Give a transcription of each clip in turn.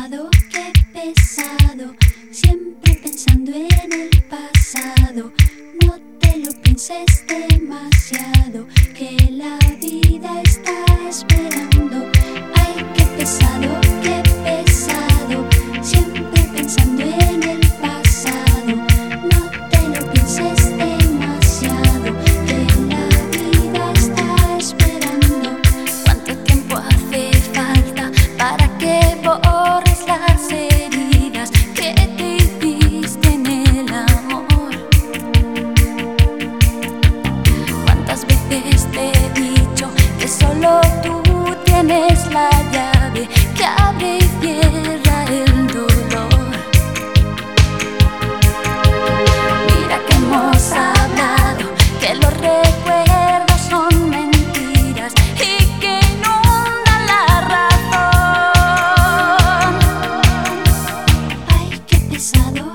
pesado, qué pesado, siempre pensando en el pasado. No te lo pienses demasiado, que la vida está esperando. Ay, qué pesado, siempre pensando en el pasado. No te lo pienses demasiado, que la vida está esperando. ¿Cuánto tiempo hace falta para que borres las heridas que te hiciste en el amor? ¿Cuántas veces te he dicho que solo tú tienes la llave que abre y cierra el dolor? Mira que hemos hablado, que los recuerdos son mentiras y que inundan la razón. Ay, qué pesado,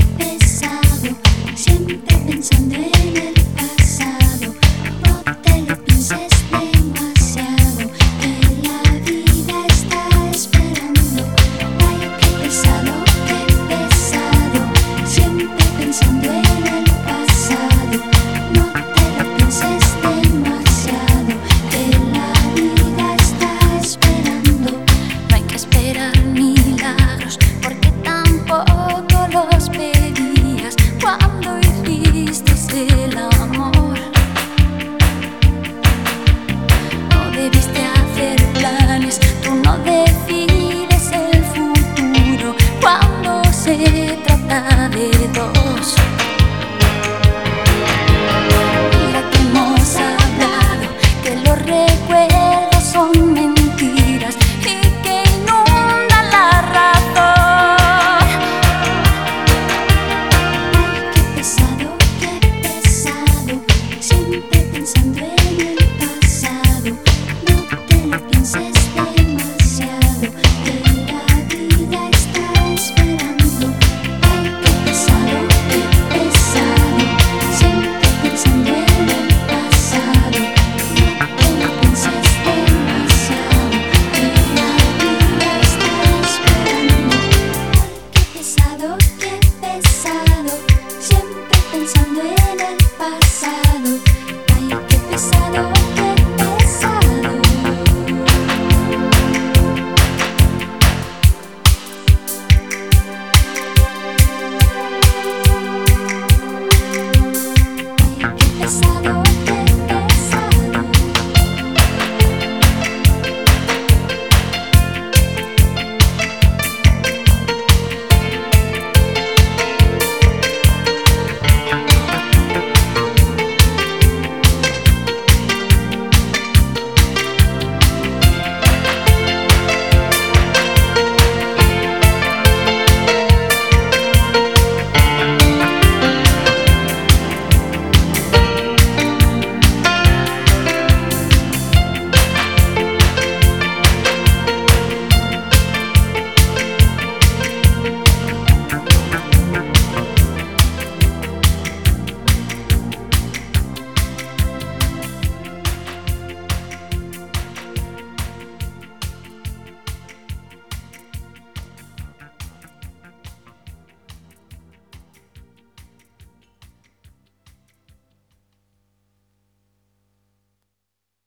siempre pensando en el pasado. No te lo pienses demasiado, que la vida está esperando. Ay, qué pesado, siempre pensando en el pasado. No te lo pienses demasiado, que la vida está esperando. No hay que esperar milagros porque tampoco los pedías cuando hiciste el amor. No debiste hacer planes, tú no decides el futuro cuando se trata de dos. Mira que hemos hablado, que los recuerdos son mentiras